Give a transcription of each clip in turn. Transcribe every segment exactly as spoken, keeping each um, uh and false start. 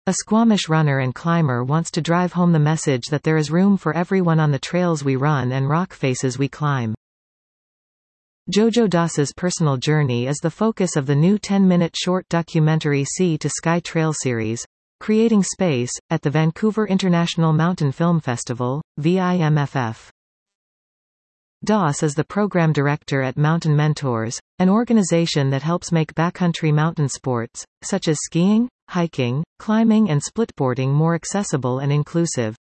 A Squamish runner and climber wants to drive home the message that there is room for everyone on the trails we run and rock faces we climb. Jojo Das's personal journey is the focus of the new ten-minute short documentary Sea to Sky Trail series, Creating Space, at the Vancouver International Mountain Film Festival, V I M F F. Das is the program director at Mountain Mentors, an organization that helps make backcountry mountain sports, such as skiing, hiking, climbing and splitboarding more accessible and inclusive.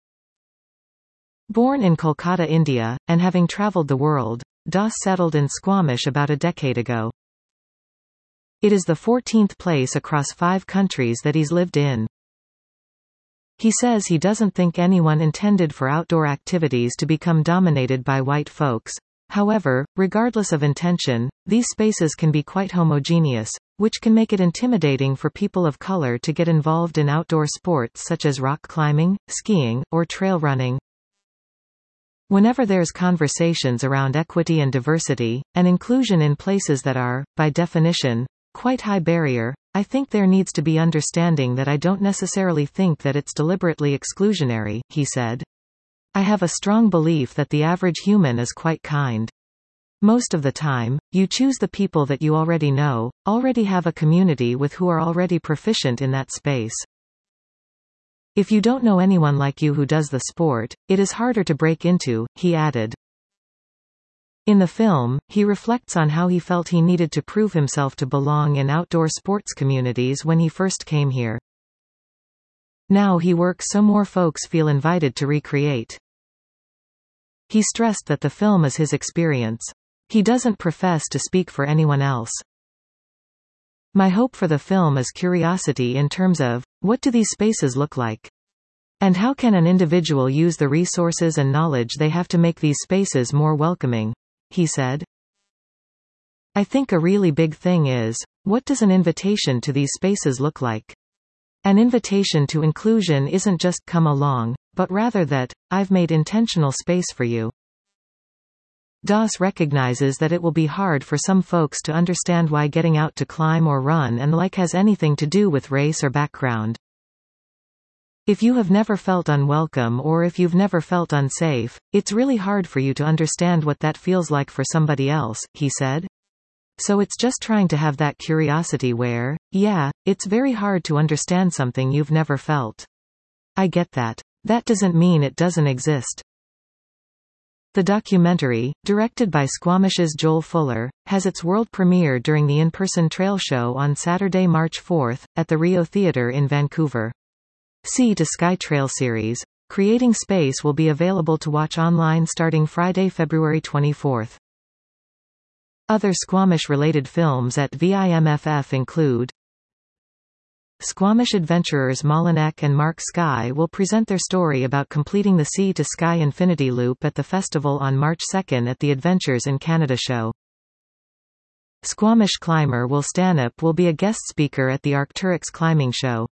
Born in Kolkata, India, and having traveled the world, Das settled in Squamish about a decade ago. It is the fourteenth place across five countries that he's lived in. He says he doesn't think anyone intended for outdoor activities to become dominated by white folks. However, regardless of intention, these spaces can be quite homogeneous, which can make it intimidating for people of color to get involved in outdoor sports such as rock climbing, skiing, or trail running. Whenever there's conversations around equity and diversity, and inclusion in places that are, by definition, quite high barrier, I think there needs to be understanding that I don't necessarily think that it's deliberately exclusionary, he said. I have a strong belief that the average human is quite kind. Most of the time, you choose the people that you already know, already have a community with who are already proficient in that space. If you don't know anyone like you who does the sport, it is harder to break into, he added. In the film, he reflects on how he felt he needed to prove himself to belong in outdoor sports communities when he first came here. Now he works so more folks feel invited to recreate. He stressed that the film is his experience. He doesn't profess to speak for anyone else. My hope for the film is curiosity in terms of, what do these spaces look like? And how can an individual use the resources and knowledge they have to make these spaces more welcoming? He said. I think a really big thing is, what does an invitation to these spaces look like? An invitation to inclusion isn't just come along, but rather that, I've made intentional space for you. Das recognizes that it will be hard for some folks to understand why getting out to climb or run and like has anything to do with race or background. If you have never felt unwelcome or if you've never felt unsafe, it's really hard for you to understand what that feels like for somebody else, he said. So it's just trying to have that curiosity where, yeah, it's very hard to understand something you've never felt. I get that. That doesn't mean it doesn't exist. The documentary, directed by Squamish's Joel Fuller, has its world premiere during the in-person trail show on Saturday, March fourth, at the Rio Theatre in Vancouver. Sea to Sky Trail series, Creating Space will be available to watch online starting Friday, February twenty-fourth. Other Squamish-related films at V I M F F include Squamish adventurers Molinek and Mark Sky will present their story about completing the Sea to Sky Infinity Loop at the festival on March second at the Adventures in Canada show. Squamish climber Will Stanhope will be a guest speaker at the Arcturix climbing show.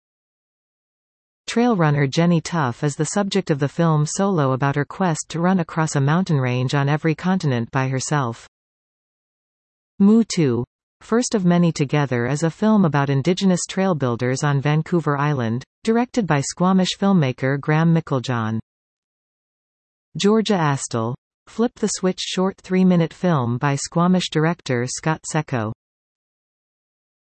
Trail runner Jenny Tuff is the subject of the film Solo about her quest to run across a mountain range on every continent by herself. Moo two. First of Many Together is a film about Indigenous trail builders on Vancouver Island, directed by Squamish filmmaker Graham Micklejohn. Georgia Astle. Flip the Switch short three-minute film by Squamish director Scott Secco.